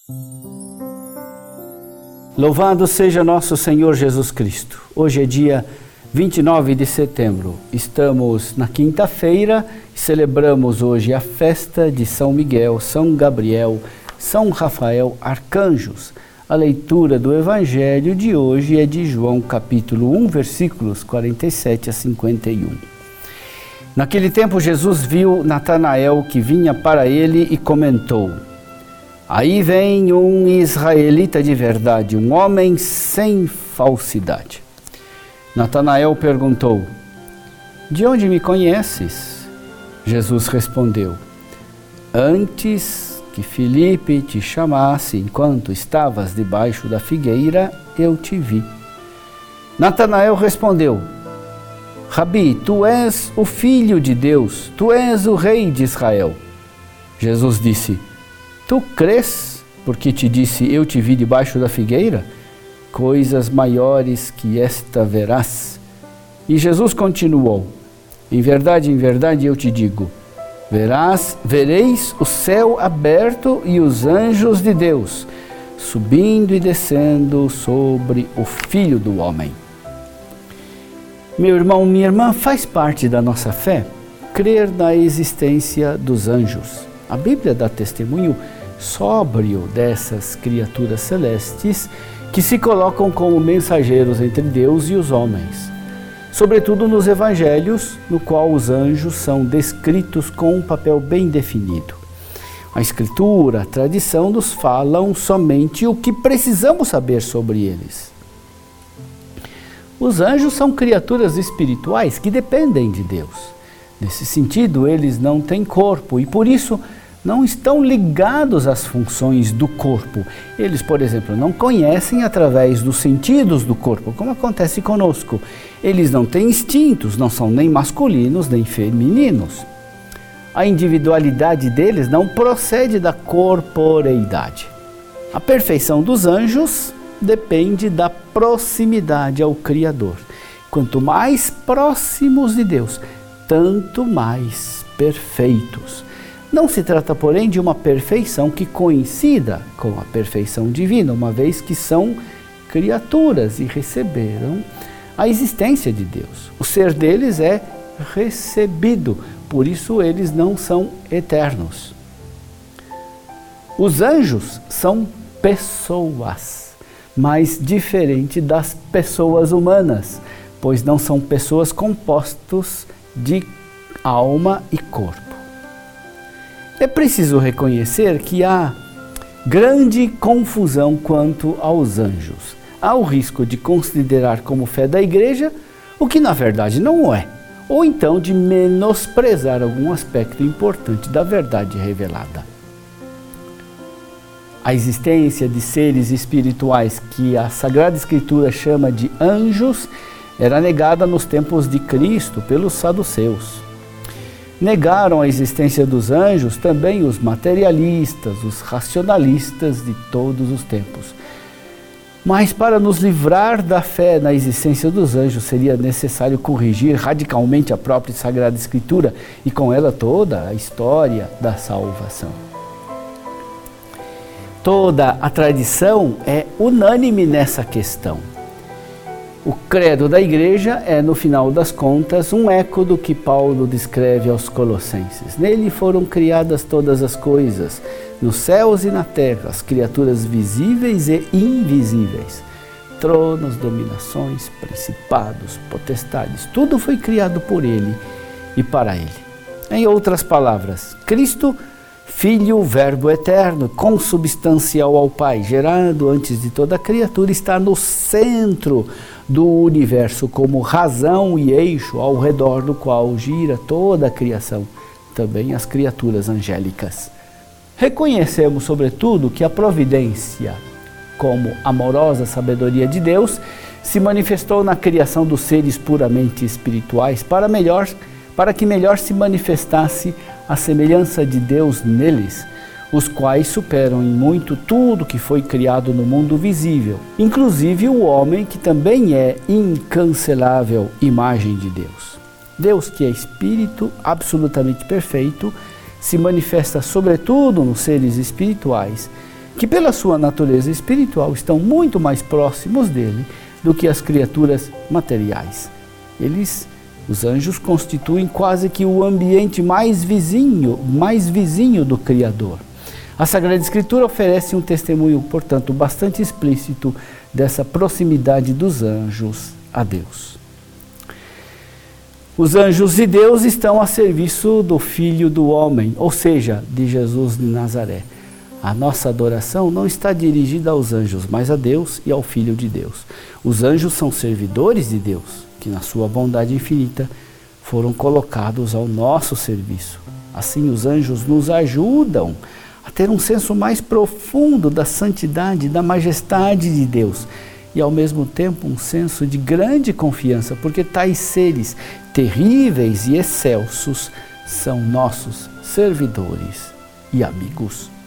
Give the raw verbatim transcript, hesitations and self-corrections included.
Louvado seja nosso Senhor Jesus Cristo. Hoje é dia vinte e nove de setembro. Estamos na quinta-feira e celebramos hoje a festa de São Miguel, São Gabriel, São Rafael, arcanjos. A leitura do Evangelho de hoje é de João capítulo um, versículos quarenta e sete a cinquenta e um. Naquele tempo Jesus viu Natanael que vinha para ele e comentou: aí vem um israelita de verdade, um homem sem falsidade. Natanael perguntou: de onde me conheces? Jesus respondeu: antes que Filipe te chamasse, enquanto estavas debaixo da figueira, eu te vi. Natanael respondeu: Rabi, tu és o Filho de Deus, tu és o Rei de Israel. Jesus disse: tu crês, porque te disse, eu te vi debaixo da figueira? Coisas maiores que esta verás. E Jesus continuou: em verdade, em verdade eu te digo, verás, vereis o céu aberto e os anjos de Deus subindo e descendo sobre o Filho do Homem. Meu irmão, minha irmã, faz parte da nossa fé crer na existência dos anjos. A Bíblia dá testemunho sóbrio dessas criaturas celestes que se colocam como mensageiros entre Deus e os homens. Sobretudo nos evangelhos, no qual os anjos são descritos com um papel bem definido. A Escritura, a tradição nos falam somente o que precisamos saber sobre eles. Os anjos são criaturas espirituais que dependem de Deus. Nesse sentido, eles não têm corpo e, por isso, não estão ligados às funções do corpo. Eles, por exemplo, não conhecem através dos sentidos do corpo, como acontece conosco. Eles não têm instintos, não são nem masculinos nem femininos. A individualidade deles não procede da corporeidade. A perfeição dos anjos depende da proximidade ao Criador. Quanto mais próximos de Deus, tanto mais perfeitos. Não se trata, porém, de uma perfeição que coincida com a perfeição divina, uma vez que são criaturas e receberam a existência de Deus. O ser deles é recebido, por isso eles não são eternos. Os anjos são pessoas, mas diferente das pessoas humanas, pois não são pessoas compostas de alma e corpo. É preciso reconhecer que há grande confusão quanto aos anjos. Há o risco de considerar como fé da igreja o que na verdade não é, ou então de menosprezar algum aspecto importante da verdade revelada. A existência de seres espirituais que a Sagrada Escritura chama de anjos era negada nos tempos de Cristo pelos saduceus. Negaram a existência dos anjos também os materialistas, os racionalistas de todos os tempos. Mas para nos livrar da fé na existência dos anjos, seria necessário corrigir radicalmente a própria Sagrada Escritura e com ela toda a história da salvação. Toda a tradição é unânime nessa questão. O credo da igreja é, no final das contas, um eco do que Paulo descreve aos Colossenses. Nele foram criadas todas as coisas, nos céus e na terra, as criaturas visíveis e invisíveis. Tronos, dominações, principados, potestades, tudo foi criado por ele e para ele. Em outras palavras, Cristo, Filho, Verbo eterno, consubstancial ao Pai, gerado antes de toda a criatura, está no centro do universo como razão e eixo ao redor do qual gira toda a criação, também as criaturas angélicas. Reconhecemos, sobretudo, que a providência, como amorosa sabedoria de Deus, se manifestou na criação dos seres puramente espirituais para, melhor, para que melhor se manifestasse a semelhança de Deus neles, os quais superam em muito tudo que foi criado no mundo visível, inclusive o homem, que também é incancelável imagem de Deus. Deus, que é espírito absolutamente perfeito, se manifesta sobretudo nos seres espirituais que pela sua natureza espiritual estão muito mais próximos dele do que as criaturas materiais. Eles, os anjos, constituem quase que o ambiente mais vizinho, mais vizinho do Criador. A Sagrada Escritura oferece um testemunho, portanto, bastante explícito dessa proximidade dos anjos a Deus. Os anjos de Deus estão a serviço do Filho do Homem, ou seja, de Jesus de Nazaré. A nossa adoração não está dirigida aos anjos, mas a Deus e ao Filho de Deus. Os anjos são servidores de Deus, que na sua bondade infinita foram colocados ao nosso serviço. Assim, os anjos nos ajudam a ter um senso mais profundo da santidade, da majestade de Deus e, ao mesmo tempo, um senso de grande confiança, porque tais seres terríveis e excelsos são nossos servidores e amigos.